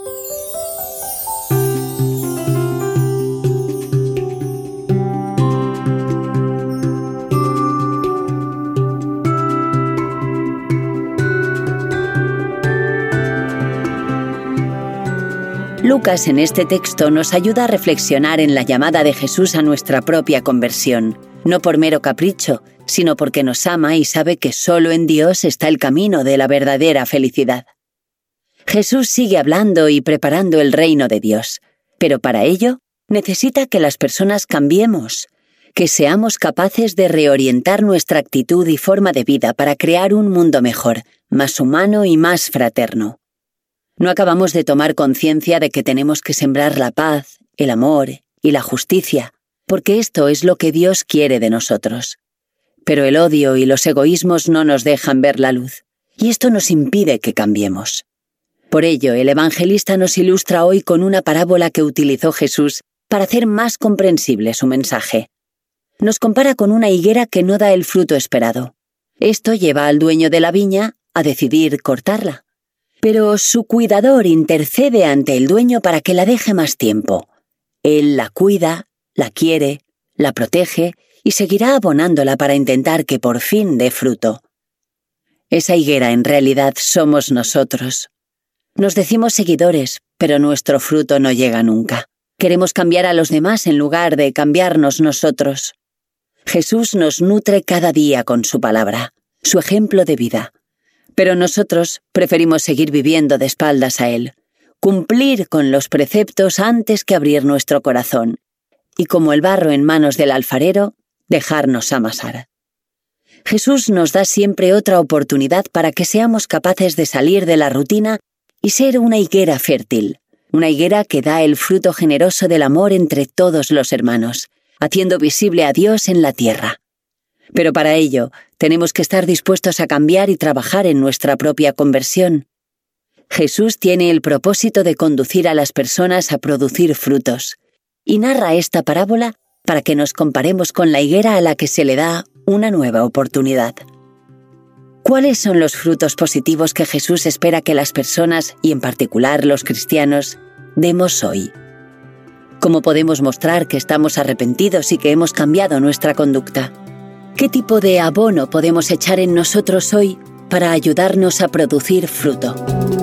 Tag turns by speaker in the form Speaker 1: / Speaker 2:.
Speaker 1: Lucas en este texto nos ayuda a reflexionar en la llamada de Jesús a nuestra propia conversión, no por mero capricho, sino porque nos ama y sabe que solo en Dios está el camino de la verdadera felicidad. Jesús sigue hablando y preparando el reino de Dios, pero para ello necesita que las personas cambiemos, que seamos capaces de reorientar nuestra actitud y forma de vida para crear un mundo mejor, más humano y más fraterno. No acabamos de tomar conciencia de que tenemos que sembrar la paz, el amor y la justicia, porque esto es lo que Dios quiere de nosotros. Pero el odio y los egoísmos no nos dejan ver la luz, y esto nos impide que cambiemos. Por ello, el evangelista nos ilustra hoy con una parábola que utilizó Jesús para hacer más comprensible su mensaje. Nos compara con una higuera que no da el fruto esperado. Esto lleva al dueño de la viña a decidir cortarla. Pero su cuidador intercede ante el dueño para que la deje más tiempo. Él la cuida, la quiere, la protege y seguirá abonándola para intentar que por fin dé fruto. Esa higuera en realidad somos nosotros. Nos decimos seguidores, pero nuestro fruto no llega nunca. Queremos cambiar a los demás en lugar de cambiarnos nosotros. Jesús nos nutre cada día con su palabra, su ejemplo de vida. Pero nosotros preferimos seguir viviendo de espaldas a Él, cumplir con los preceptos antes que abrir nuestro corazón, y como el barro en manos del alfarero, dejarnos amasar. Jesús nos da siempre otra oportunidad para que seamos capaces de salir de la rutina y ser una higuera fértil, una higuera que da el fruto generoso del amor entre todos los hermanos, haciendo visible a Dios en la tierra. Pero para ello, tenemos que estar dispuestos a cambiar y trabajar en nuestra propia conversión. Jesús tiene el propósito de conducir a las personas a producir frutos, y narra esta parábola para que nos comparemos con la higuera a la que se le da una nueva oportunidad. ¿Cuáles son los frutos positivos que Jesús espera que las personas, y en particular los cristianos, demos hoy? ¿Cómo podemos mostrar que estamos arrepentidos y que hemos cambiado nuestra conducta? ¿Qué tipo de abono podemos echar en nosotros hoy para ayudarnos a producir fruto?